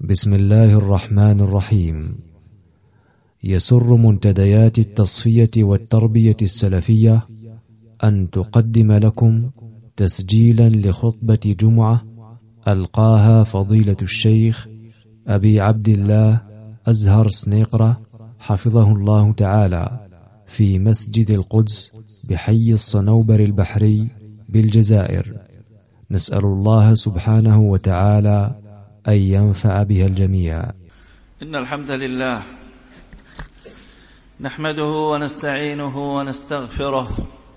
بسم الله الرحمن الرحيم. يسر منتديات التصفية والتربية السلفية أن تقدم لكم تسجيلا لخطبة جمعة ألقاها فضيلة الشيخ أبي عبد الله أزهر سنيقرة حفظه الله تعالى في مسجد القدس بحي الصنوبر البحري بالجزائر. نسأل الله سبحانه وتعالى أن ينفع بها الجميع. إن الحمد لله نحمده ونستعينه ونستغفره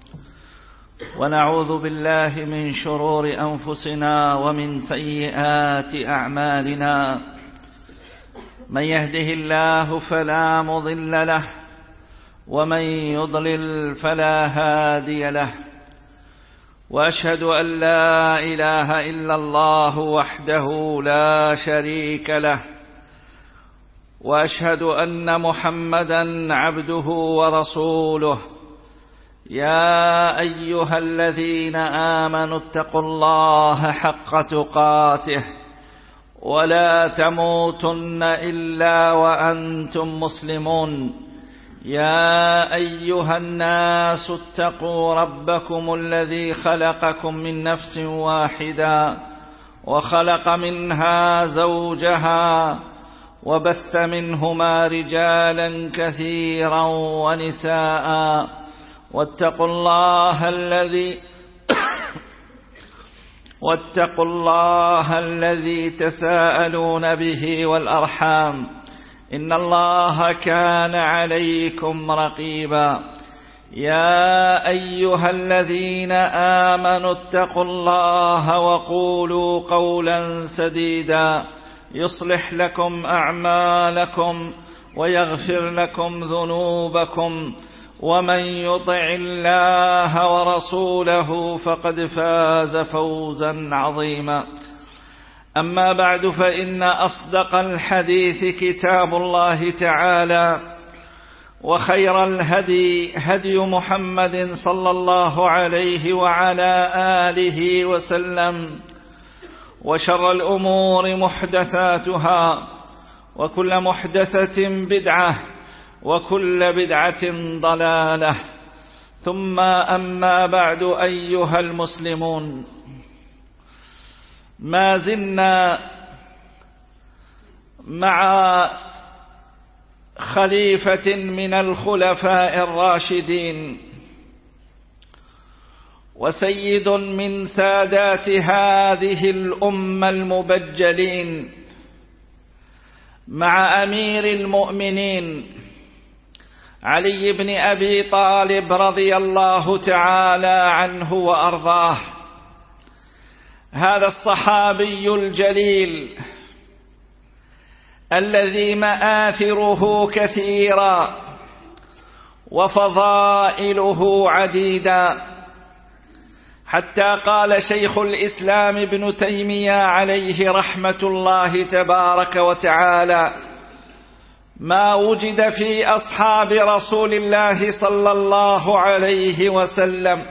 ونعوذ بالله من شرور أنفسنا ومن سيئات أعمالنا. من يهده الله فلا مضل له ومن يضلل فلا هادي له، وأشهد أن لا إله إلا الله وحده لا شريك له، وأشهد أن محمدًا عبده ورسوله. يا أيها الذين آمنوا اتقوا الله حق تقاته ولا تموتن إلا وأنتم مسلمون. يا أيها الناس اتقوا ربكم الذي خلقكم من نفس واحدة وخلق منها زوجها وبث منهما رجالا كثيرا ونساء، واتقوا الله الذي تساءلون به والأرحام، إن الله كان عليكم رقيبا. يا أيها الذين آمنوا اتقوا الله وقولوا قولا سديدا يصلح لكم أعمالكم ويغفر لكم ذنوبكم، ومن يطع الله ورسوله فقد فاز فوزا عظيما. أما بعد، فإن أصدق الحديث كتاب الله تعالى، وخير الهدي هدي محمد صلى الله عليه وعلى آله وسلم، وشر الأمور محدثاتها، وكل محدثة بدعة، وكل بدعة ضلالة. ثم أما بعد، أيها المسلمون، ما زلنا مع خليفة من الخلفاء الراشدين وسيد من سادات هذه الأمة المبجلين، مع أمير المؤمنين علي بن أبي طالب رضي الله تعالى عنه وأرضاه. هذا الصحابي الجليل الذي مآثره كثيرة وفضائله عديدة، حتى قال شيخ الإسلام ابن تيمية عليه رحمة الله تبارك وتعالى: ما وجد في أصحاب رسول الله صلى الله عليه وسلم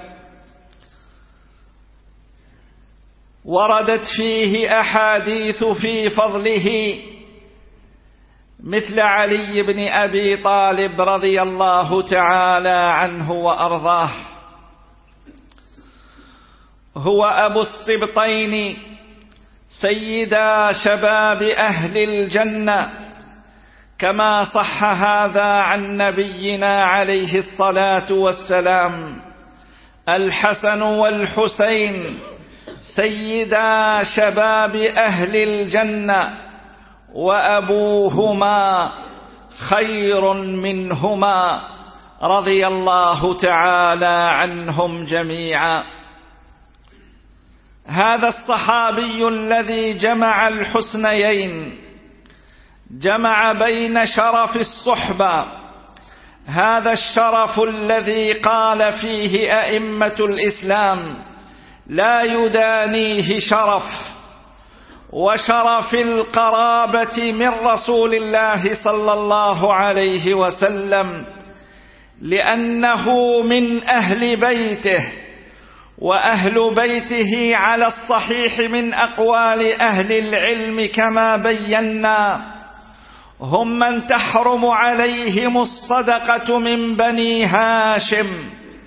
وردت فيه أحاديث في فضله مثل علي بن أبي طالب رضي الله تعالى عنه وأرضاه. هو أبو السبطين سيدا شباب أهل الجنة، كما صح هذا عن نبينا عليه الصلاة والسلام. الحسن والحسين سيدا شباب أهل الجنة، وأبوهما خير منهما، رضي الله تعالى عنهم جميعا. هذا الصحابي الذي جمع الحسنيين، جمع بين شرف الصحبة، هذا الشرف الذي قال فيه أئمة الإسلام: لا يدانيه شرف، وشرف القرابة من رسول الله صلى الله عليه وسلم، لأنه من أهل بيته وأهل بيته على الصحيح من أقوال أهل العلم كما بينا هم من تحرم عليهم الصدقة من بني هاشم،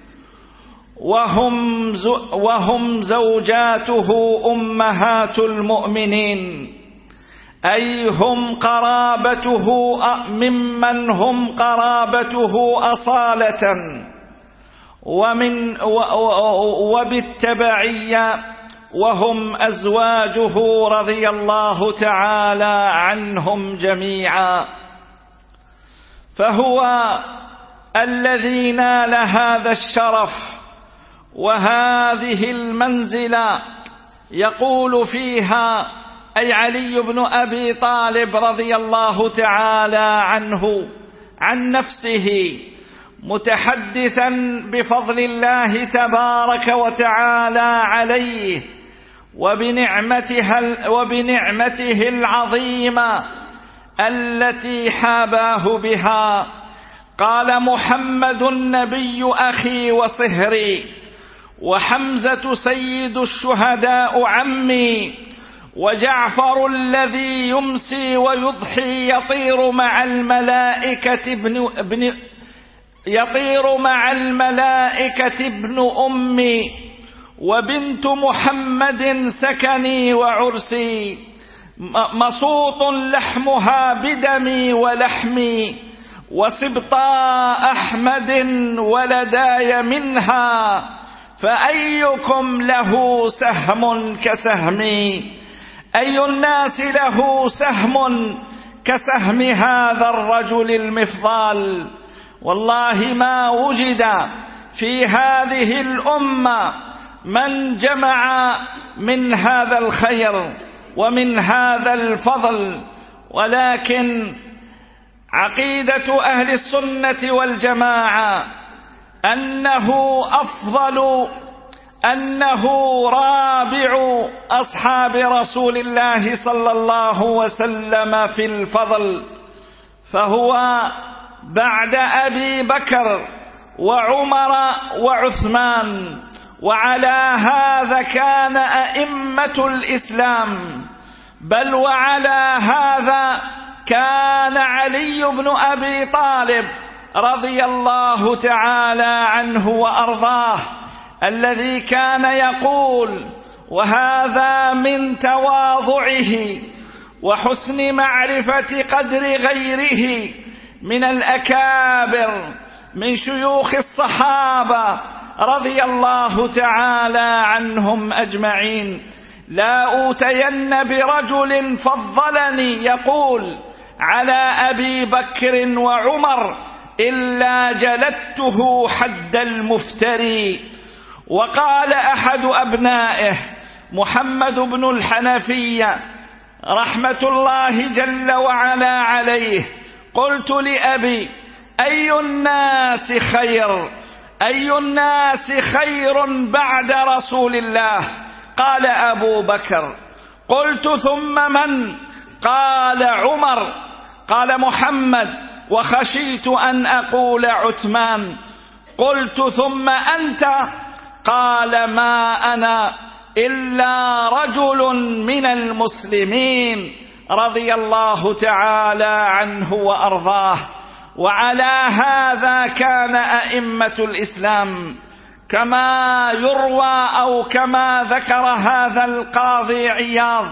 وهم زوجاته أمهات المؤمنين، أي هم قرابته ممن هم قرابته أصالة، وبالتبعية وهم أزواجه رضي الله تعالى عنهم جميعا. فهو الذي نال هذا الشرف وهذه المنزلة، يقول فيها أي علي بن أبي طالب رضي الله تعالى عنه عن نفسه متحدثا بفضل الله تبارك وتعالى عليه وبنعمته العظيمة التي حاباه بها، قال: محمد النبي أخي وصهري، وحمزة سيد الشهداء عمي، وجعفر الذي يمسي ويضحي يطير مع الملائكة ابن أمي، وبنت محمد سكني وعرسي، مصوط لحمها بدمي ولحمي، وسبطاء أحمد ولداي منها، فأيكم له سهم كسهمي؟ أي الناس له سهم كسهم هذا الرجل المفضال؟ والله ما وجد في هذه الأمة من جمع من هذا الخير ومن هذا الفضل، ولكن عقيدة أهل السنة والجماعة أنه رابع أصحاب رسول الله صلى الله وسلم في الفضل، فهو بعد أبي بكر وعمر وعثمان، وعلى هذا كان أئمة الإسلام، بل وعلى هذا كان علي بن أبي طالب رضي الله تعالى عنه وأرضاه، الذي كان يقول، وهذا من تواضعه وحسن معرفة قدر غيره من الأكابر من شيوخ الصحابة رضي الله تعالى عنهم أجمعين: لا أوتين برجل فضلني يقول على أبي بكر وعمر إلا جلدته حد المفتري. وقال أحد أبنائه محمد بن الحنفية رحمة الله جل وعلا عليه: قلت لأبي: أي الناس خير بعد رسول الله؟ قال: أبو بكر. قلت: ثم من؟ قال: عمر. قال محمد: وخشيت أن أقول عثمان. قلت: ثم أنت؟ قال: ما أنا إلا رجل من المسلمين، رضي الله تعالى عنه وأرضاه. وعلى هذا كان أئمة الإسلام، كما يروى أو كما ذكر هذا القاضي عياض،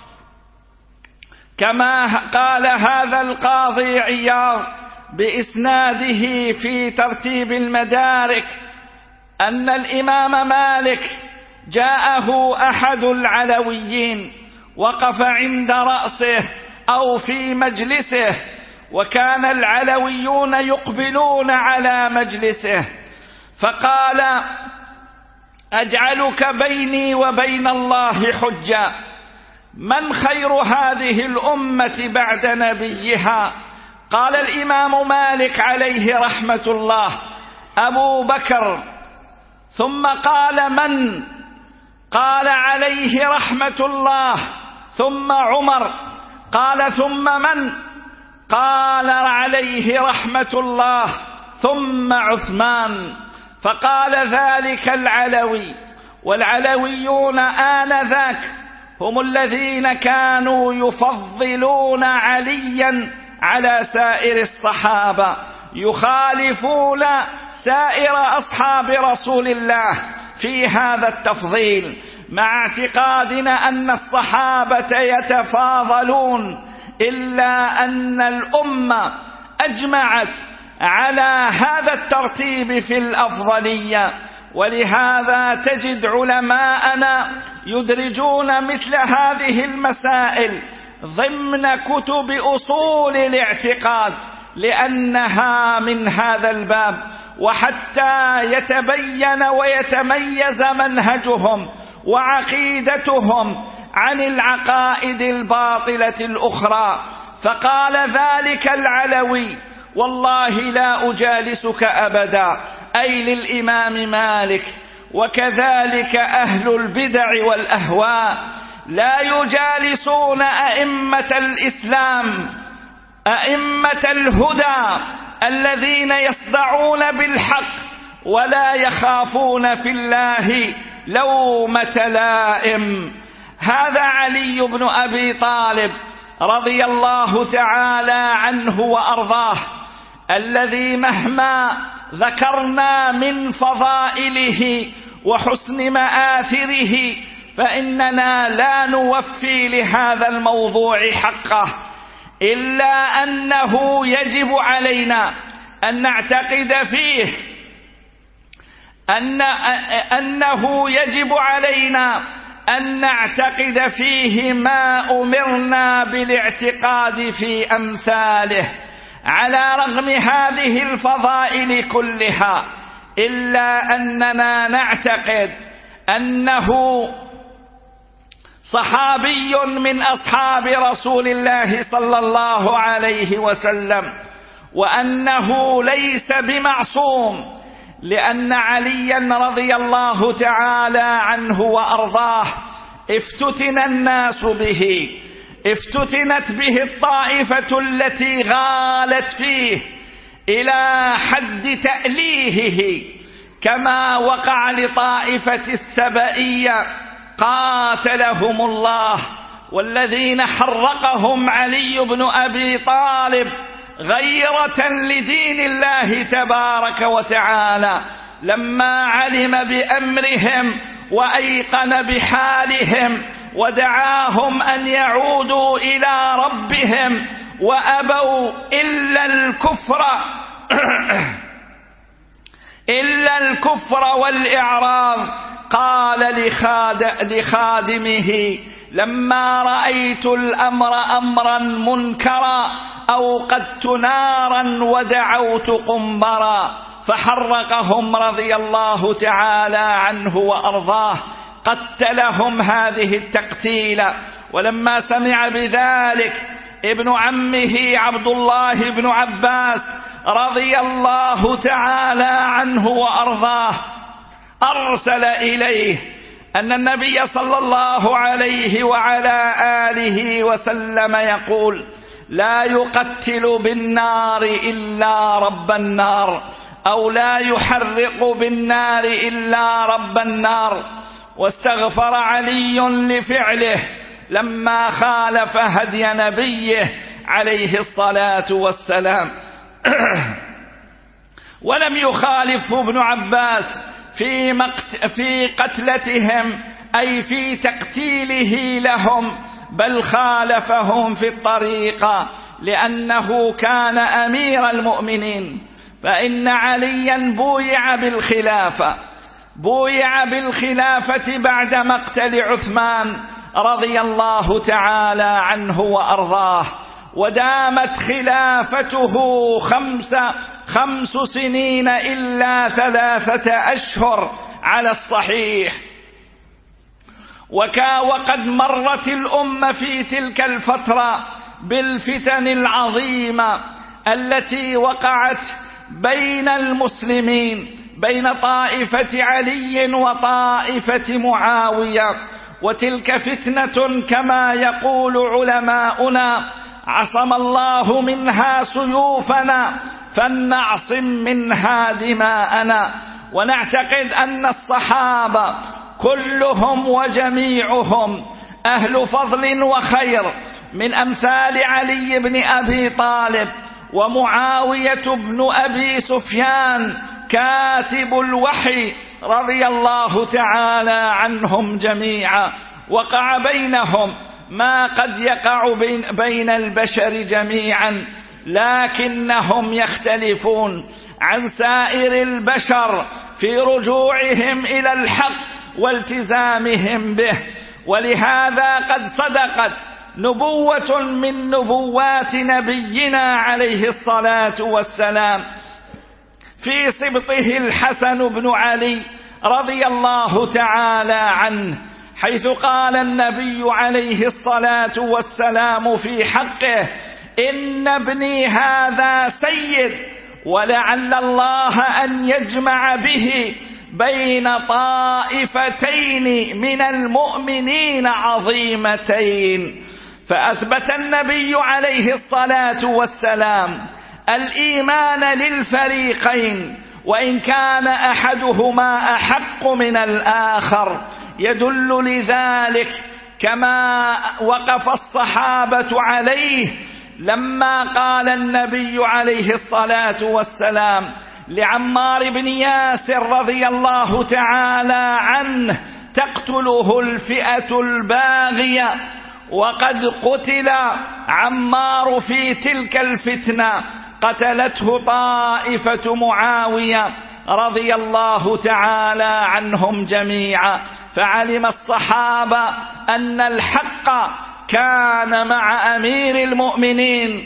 كما قال هذا القاضي عياض بإسناده في ترتيب المدارك، أن الإمام مالك جاءه أحد العلويين، وقف عند رأسه أو في مجلسه، وكان العلويون يقبلون على مجلسه، فقال: أجعلك بيني وبين الله حجة، من خير هذه الأمة بعد نبيها؟ قال الإمام مالك عليه رحمة الله: أبو بكر. ثم قال: من؟ قال عليه رحمة الله: ثم عمر. قال: ثم من؟ قال عليه رحمة الله: ثم عثمان. فقال ذلك العلوي: والعلويون آنذاك هم الذين كانوا يفضلون عليا على سائر الصحابة، يخالفون سائر أصحاب رسول الله في هذا التفضيل، مع اعتقادنا أن الصحابة يتفاضلون، إلا أن الأمة أجمعت على هذا الترتيب في الأفضلية. ولهذا تجد علماءنا يدرجون مثل هذه المسائل ضمن كتب أصول الاعتقاد لأنها من هذا الباب، وحتى يتبين ويتميز منهجهم وعقيدتهم عن العقائد الباطلة الأخرى. فقال ذلك العلوي: والله لا أجالسك أبدا، أي للإمام مالك. وكذلك أهل البدع والأهواء لا يجالسون أئمة الإسلام، أئمة الهدى الذين يصدعون بالحق ولا يخافون في الله لومة لائم. هذا علي بن أبي طالب رضي الله تعالى عنه وأرضاه، الذي مهما ذكرنا من فضائله وحسن مآثره فإننا لا نوفي لهذا الموضوع حقه، إلا أنه يجب علينا أن نعتقد فيه أنه يجب علينا أن نعتقد فيه ما أمرنا بالاعتقاد في أمثاله على رغم هذه الفضائل كلها، إلا أننا نعتقد أنه صحابي من أصحاب رسول الله صلى الله عليه وسلم، وأنه ليس بمعصوم، لأن عليا رضي الله تعالى عنه وأرضاه افتتن الناس به، افتتنت به الطائفة التي غالت فيه إلى حد تأليهه، كما وقع لطائفة السبئية قاتلهم الله، والذين حرقهم علي بن أبي طالب غيرة لدين الله تبارك وتعالى، لما علم بأمرهم وأيقن بحالهم ودعاهم أن يعودوا إلى ربهم وأبوا إلا الكفر والإعراض. قال لخادمه: لما رأيت الأمر أمرا منكرا أوقدت نارا ودعوت قنبرا، فحرقهم رضي الله تعالى عنه وأرضاه، قتلهم هذه التقتيلة. ولما سمع بذلك ابن عمه عبد الله بن عباس رضي الله تعالى عنه وأرضاه أرسل إليه أن النبي صلى الله عليه وعلى آله وسلم يقول: لا يقتل بالنار إلا رب النار، أو لا يحرق بالنار إلا رب النار. واستغفر علي لفعله لما خالف هدي نبيه عليه الصلاة والسلام. ولم يخالف ابن عباس في قتلتهم، أي في تقتيله لهم، بل خالفهم في الطريقة، لأنه كان أمير المؤمنين. فإن عليا بويع بالخلافة بعد مقتل عثمان رضي الله تعالى عنه وأرضاه، ودامت خلافته 5 سنين إلا 3 أشهر على الصحيح. وقد مرت الأمة في تلك الفترة بالفتن العظيمة التي وقعت بين المسلمين، بين طائفة علي وطائفة معاوية. وتلك فتنة كما يقول علماؤنا: عصم الله منها سيوفنا فلنعصم منها دماءنا. ونعتقد أن الصحابة كلهم وجميعهم أهل فضل وخير، من أمثال علي بن أبي طالب ومعاوية بن أبي سفيان كاتب الوحي رضي الله تعالى عنهم جميعا. وقع بينهم ما قد يقع بين البشر جميعا، لكنهم يختلفون عن سائر البشر في رجوعهم إلى الحق والتزامهم به. ولهذا قد صدقت نبوة من نبوات نبينا عليه الصلاة والسلام في سبطه الحسن بن علي رضي الله تعالى عنه، حيث قال النبي عليه الصلاة والسلام في حقه: إن ابني هذا سيد، ولعل الله أن يجمع به بين طائفتين من المؤمنين عظيمتين. فأثبت النبي عليه الصلاة والسلام الإيمان للفريقين، وإن كان أحدهما أحق من الآخر، يدل لذلك كما وقف الصحابة عليه لما قال النبي عليه الصلاة والسلام لعمار بن ياسر رضي الله تعالى عنه: تقتله الفئة الباغية. وقد قتل عمار في تلك الفتنة، قتلته طائفة معاوية رضي الله تعالى عنهم جميعا. فعلم الصحابة أن الحق كان مع أمير المؤمنين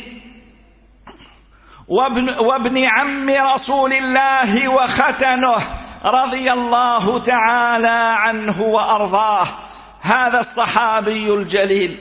وابن عم رسول الله وختنه رضي الله تعالى عنه وأرضاه، هذا الصحابي الجليل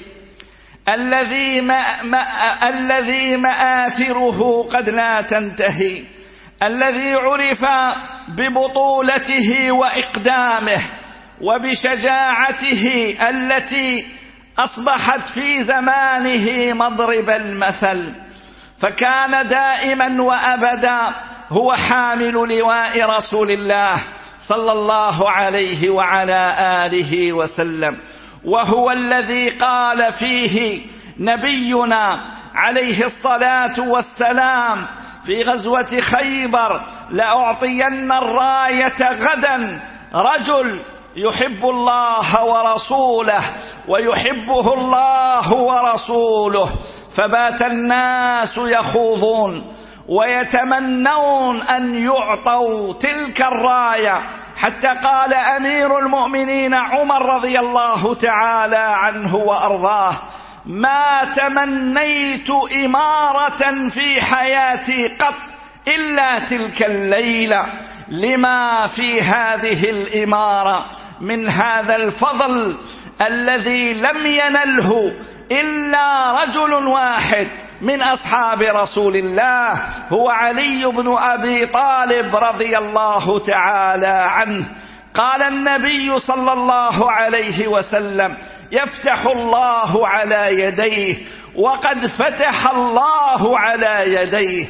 الذي مآثره قد لا تنتهي، الذي عرف ببطولته وإقدامه وبشجاعته التي أصبحت في زمانه مضرب المثل، فكان دائما وأبدا هو حامل لواء رسول الله صلى الله عليه وعلى آله وسلم، وهو الذي قال فيه نبينا عليه الصلاة والسلام في غزوة خيبر: لأعطين الراية غدا رجل يحب الله ورسوله ويحبه الله ورسوله. فبات الناس يخوضون ويتمنون أن يعطوا تلك الراية، حتى قال أمير المؤمنين عمر رضي الله تعالى عنه وأرضاه: ما تمنيت إمارة في حياتي قط إلا تلك الليلة، لما في هذه الإمارة من هذا الفضل الذي لم ينله إلا رجل واحد من أصحاب رسول الله، هو علي بن أبي طالب رضي الله تعالى عنه. قال النبي صلى الله عليه وسلم: يفتح الله على يديه، وقد فتح الله على يديه.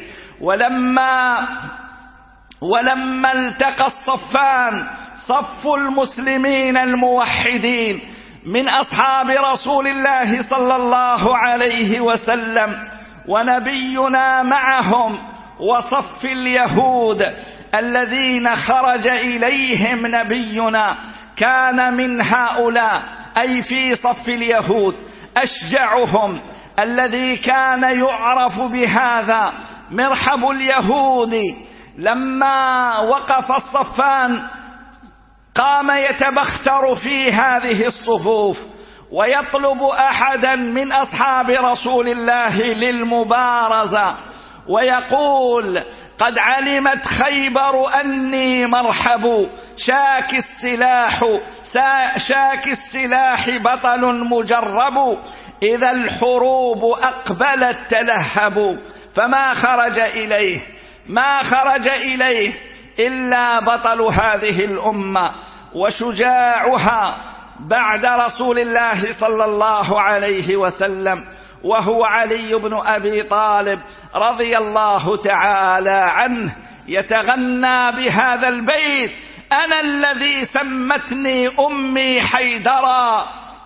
ولما التقى الصفان، صف المسلمين الموحدين من أصحاب رسول الله صلى الله عليه وسلم ونبينا معهم، وصف اليهود الذين خرج إليهم نبينا، كان من هؤلاء أي في صف اليهود أشجعهم، الذي كان يعرف بهذا مرحب اليهود. لما وقف الصفان قام يتبختر في هذه الصفوف ويطلب أحدا من أصحاب رسول الله للمبارزة، ويقول: قد علمت خيبر أني مرحب، شاك السلاح بطل مجرب، إذا الحروب أقبلت تلهب. فما خرج إليه إلا بطل هذه الأمة وشجاعها بعد رسول الله صلى الله عليه وسلم، وهو علي بن أبي طالب رضي الله تعالى عنه، يتغنى بهذا البيت أنا الذي سمتني أمي حيدرا،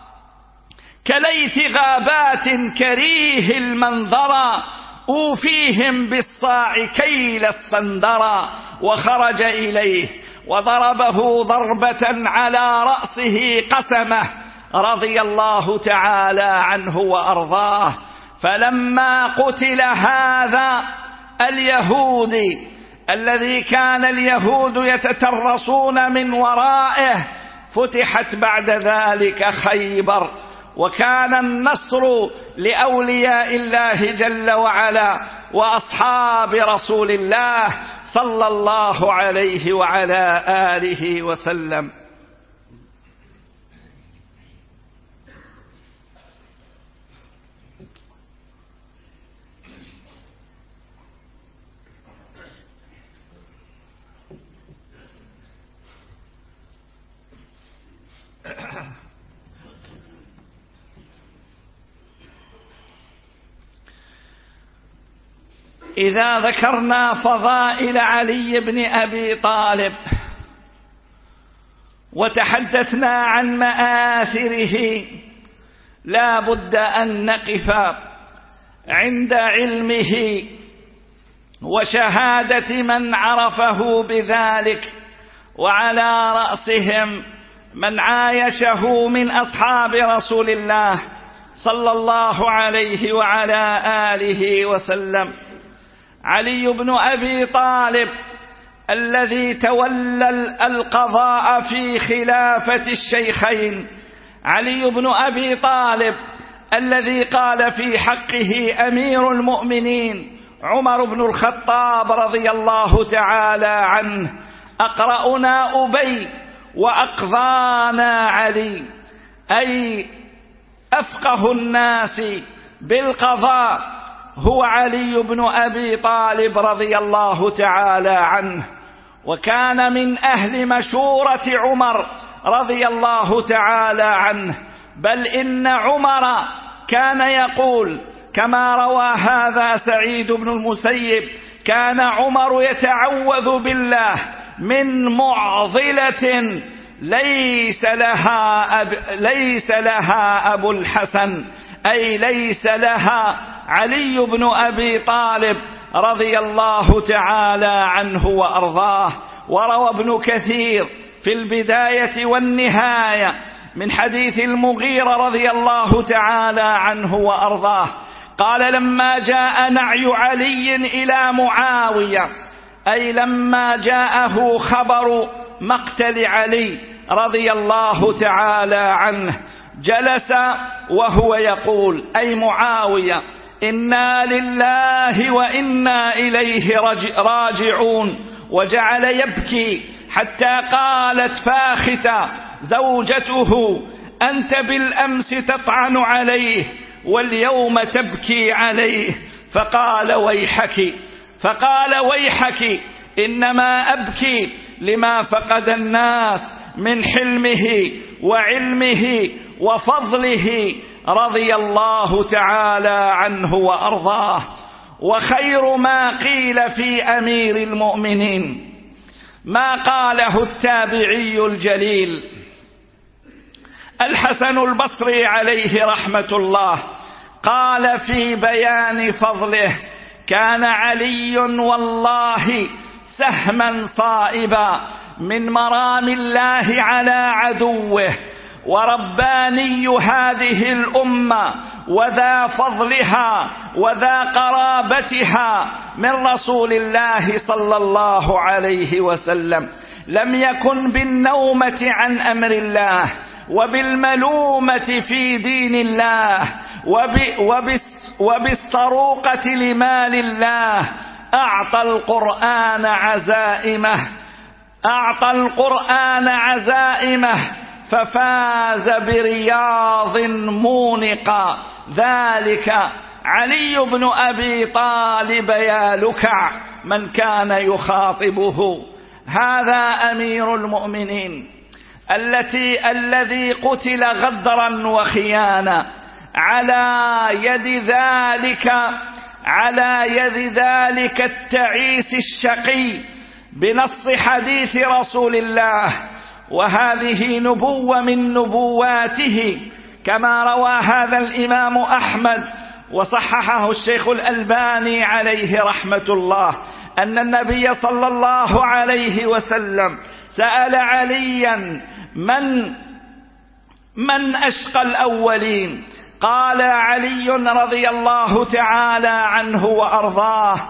كليت غابات كريه المنظرا، أوفيهم بالصاع كيل الصندرا. وخرج إليه وضربه ضربة على رأسه قسمه رضي الله تعالى عنه وأرضاه. فلما قتل هذا اليهودي الذي كان اليهود يتترصون من ورائه، فتحت بعد ذلك خيبر، وكان النصر لأولياء الله جل وعلا وأصحاب رسول الله صلى الله عليه وعلى آله وسلم. إذا ذكرنا فضائل علي بن أبي طالب وتحدثنا عن مآثره، لا بد أن نقف عند علمه وشهادة من عرفه بذلك، وعلى رأسهم من عايشه من أصحاب رسول الله صلى الله عليه وعلى آله وسلم. علي بن أبي طالب الذي تولى القضاء في خلافة الشيخين، علي بن أبي طالب الذي قال في حقه أمير المؤمنين عمر بن الخطاب رضي الله تعالى عنه: أقرأنا أبي وأقضانا علي، أي أفقه الناس بالقضاء هو علي بن أبي طالب رضي الله تعالى عنه، وكان من أهل مشورة عمر رضي الله تعالى عنه. بل إن عمر كان يقول كما روى هذا سعيد بن المسيب: كان عمر يتعوذ بالله من معضلة ليس لها أبو الحسن، أي ليس لها علي بن أبي طالب رضي الله تعالى عنه وأرضاه. وروى ابن كثير في البداية والنهاية من حديث المغيرة رضي الله تعالى عنه وأرضاه قال: لما جاء نعي علي إلى معاوية، أي لما جاءه خبر مقتل علي رضي الله تعالى عنه، جلس وهو يقول، أي معاوية: إنا لله وإنا إليه راجعون. وجعل يبكي حتى قالت فاختة زوجته: أنت بالأمس تطعن عليه واليوم تبكي عليه. فقال ويحك إنما أبكي لما فقد الناس من حلمه وعلمه وفضله رضي الله تعالى عنه وأرضاه. وخير ما قيل في أمير المؤمنين ما قاله التابعي الجليل الحسن البصري عليه رحمة الله، قال في بيان فضله: كان علي والله سهما صائبا من مرام الله على عدوه، ورباني هذه الأمة، وذا فضلها وذا قرابتها من رسول الله صلى الله عليه وسلم. لم يكن بالنومة عن أمر الله وبالملومة في دين الله وبالسروقة لمال الله. أعطى القرآن عزائمه ففاز برياض مونقا. ذلك علي بن أبي طالب يا لكع من كان يخاطبه. هذا أمير المؤمنين الذي قتل غدرا وخيانة على يد ذلك التعيس الشقي بنص حديث رسول الله، وهذه نبوة من نبواته، كما روى هذا الإمام أحمد وصححه الشيخ الألباني عليه رحمة الله، أن النبي صلى الله عليه وسلم سأل عليا من أشقى الأولين؟ قال علي رضي الله تعالى عنه وأرضاه: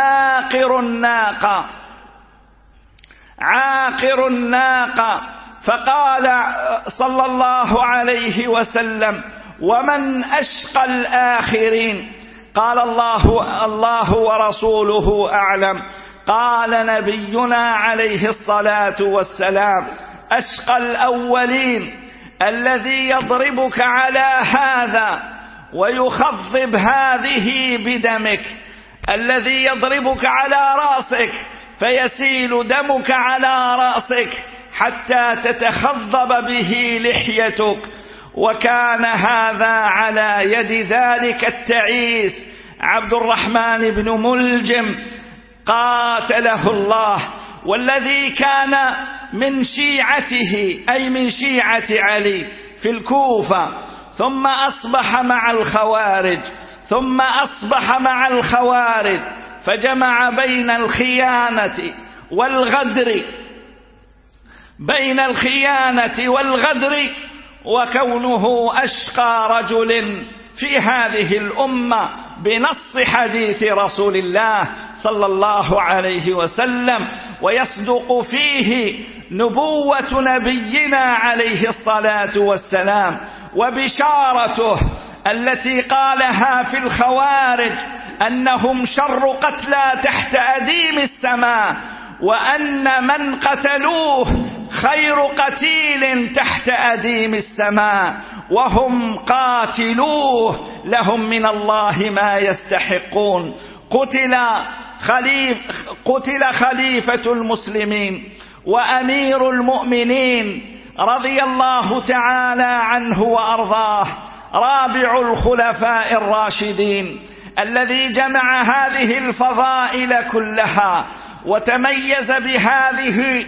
عاقر الناقة. فقال صلى الله عليه وسلم: ومن أشقى الآخرين؟ قال الله ورسوله أعلم. قال نبينا عليه الصلاة والسلام: أشقى الأولين الذي يضربك على هذا ويخضب هذه بدمك، الذي يضربك على رأسك فيسيل دمك على رأسك حتى تتخضب به لحيتك. وكان هذا على يد ذلك التعيس عبد الرحمن بن ملجم قاتله الله، والذي كان من شيعته أي من شيعة علي في الكوفة، ثم أصبح مع الخوارج فجمع بين الخيانة والغدر، وكونه أشقى رجل في هذه الأمة بنص حديث رسول الله صلى الله عليه وسلم، ويصدق فيه نبوة نبينا عليه الصلاة والسلام، وبشارته التي قالها في الخوارج أنهم شر قتلى تحت أديم السماء، وأن من قتلوه خير قتيل تحت أديم السماء، وهم قاتلوه لهم من الله ما يستحقون. قتل خليفة المسلمين وأمير المؤمنين رضي الله تعالى عنه وأرضاه، رابع الخلفاء الراشدين، الذي جمع هذه الفضائل كلها وتميز بهذه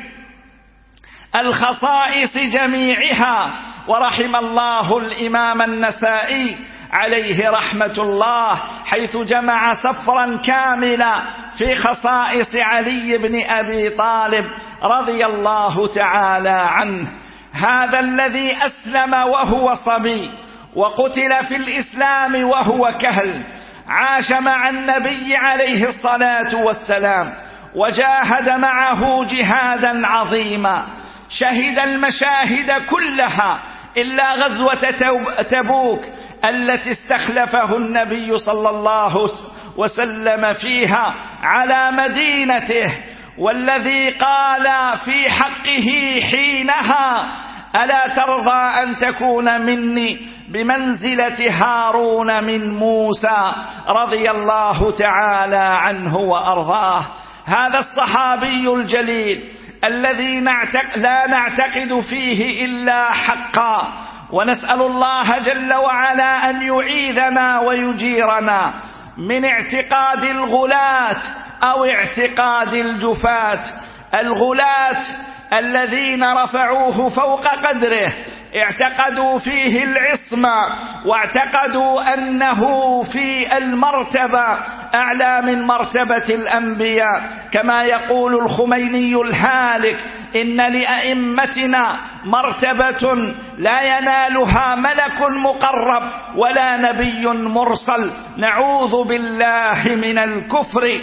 الخصائص جميعها. ورحم الله الإمام النسائي عليه رحمة الله، حيث جمع سفرا كاملا في خصائص علي بن أبي طالب رضي الله تعالى عنه، هذا الذي أسلم وهو صبي، وقتل في الإسلام وهو كهل، عاش مع النبي عليه الصلاة والسلام، وجاهد معه جهادا عظيما، شهد المشاهد كلها إلا غزوة تبوك التي استخلفه النبي صلى الله وسلم فيها على مدينته، والذي قال في حقه حينها: ألا ترضى أن تكون مني بمنزلة هارون من موسى رضي الله تعالى عنه وأرضاه. هذا الصحابي الجليل الذي لا نعتقد فيه إلا حقا، ونسأل الله جل وعلا أن يعيذنا ويجيرنا من اعتقاد الغلاة أو اعتقاد الجفاة. الغلاة الذين رفعوه فوق قدره، اعتقدوا فيه العصمة، واعتقدوا أنه في المرتبة أعلى من مرتبة الأنبياء، كما يقول الخميني الهالك: إن لأئمتنا مرتبة لا ينالها ملك مقرب ولا نبي مرسل، نعوذ بالله من الكفر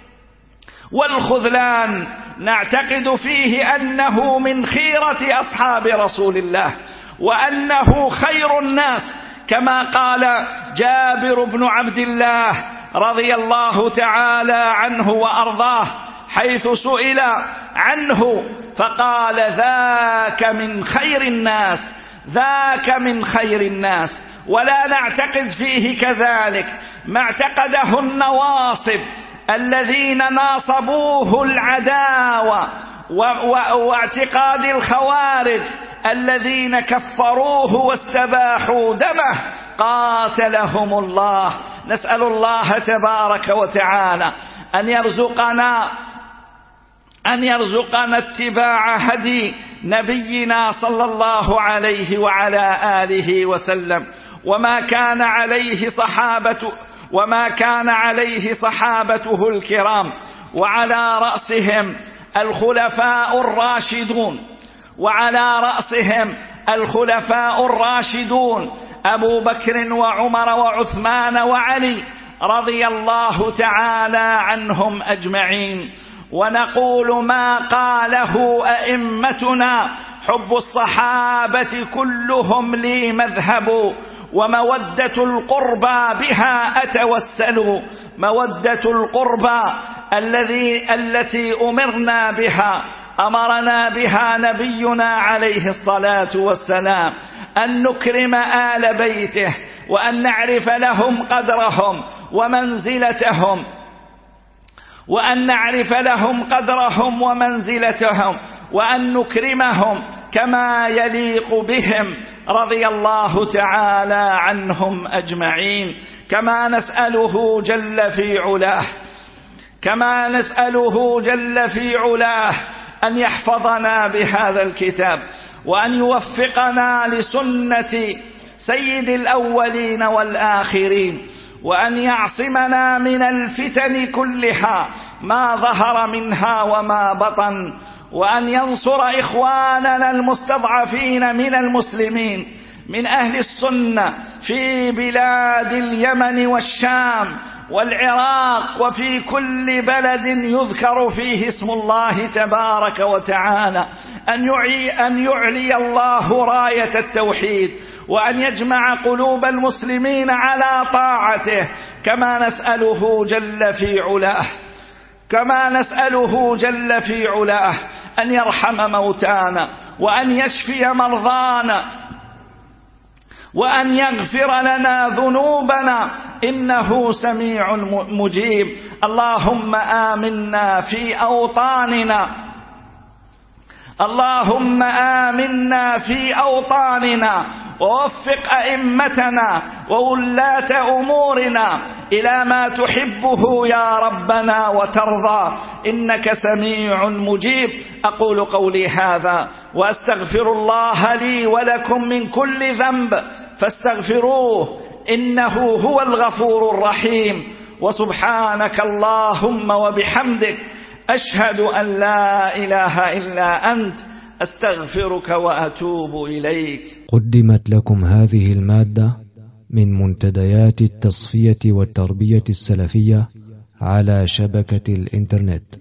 والخذلان. نعتقد فيه أنه من خيرة أصحاب رسول الله، وأنه خير الناس، كما قال جابر بن عبد الله رضي الله تعالى عنه وأرضاه، حيث سئل عنه فقال: ذاك من خير الناس، ذاك من خير الناس. ولا نعتقد فيه كذلك ما اعتقده النواصب الذين ناصبوه العداوة، واعتقاد الخوارج الذين كفروه واستباحوا دمه قاتلهم الله. نسأل الله تبارك وتعالى أن يرزقنا أن يرزقنا اتباع هدي نبينا صلى الله عليه وعلى آله وسلم وما كان عليه صحابته الكرام، وعلى رأسهم الخلفاء الراشدون أبو بكر وعمر وعثمان وعلي رضي الله تعالى عنهم أجمعين. ونقول ما قاله أئمتنا: حب الصحابة كلهم لي مذهب، ومودة القربى بها أتوسل. مودة القربى التي أمرنا بها نبينا عليه الصلاة والسلام، أن نكرم آل بيته، وأن نعرف لهم قدرهم ومنزلتهم وأن نكرمهم كما يليق بهم رضي الله تعالى عنهم أجمعين. كما نسأله جل في علاه أن يحفظنا بهذا الكتاب، وأن يوفقنا لسنة سيد الأولين والآخرين، وأن يعصمنا من الفتن كلها ما ظهر منها وما بطن، وأن ينصر إخواننا المستضعفين من المسلمين من أهل السنة في بلاد اليمن والشام والعراق وفي كل بلد يذكر فيه اسم الله تبارك وتعالى، أن يعلي الله راية التوحيد، وأن يجمع قلوب المسلمين على طاعته. كما نسأله جل في علاه أن يرحم موتانا، وأن يشفي مرضانا، وأن يغفر لنا ذنوبنا، إنه سميع مجيب. اللهم آمنا في أوطاننا ووفق أئمتنا وولاة أمورنا إلى ما تحبه يا ربنا وترضى، إنك سميع مجيب. أقول قولي هذا وأستغفر الله لي ولكم من كل ذنب فاستغفروه إنه هو الغفور الرحيم. وسبحانك اللهم وبحمدك أشهد أن لا إله إلا أنت أستغفرك وأتوب إليك. قدمت لكم هذه المادة من منتديات التصفية والتربية السلفية على شبكة الإنترنت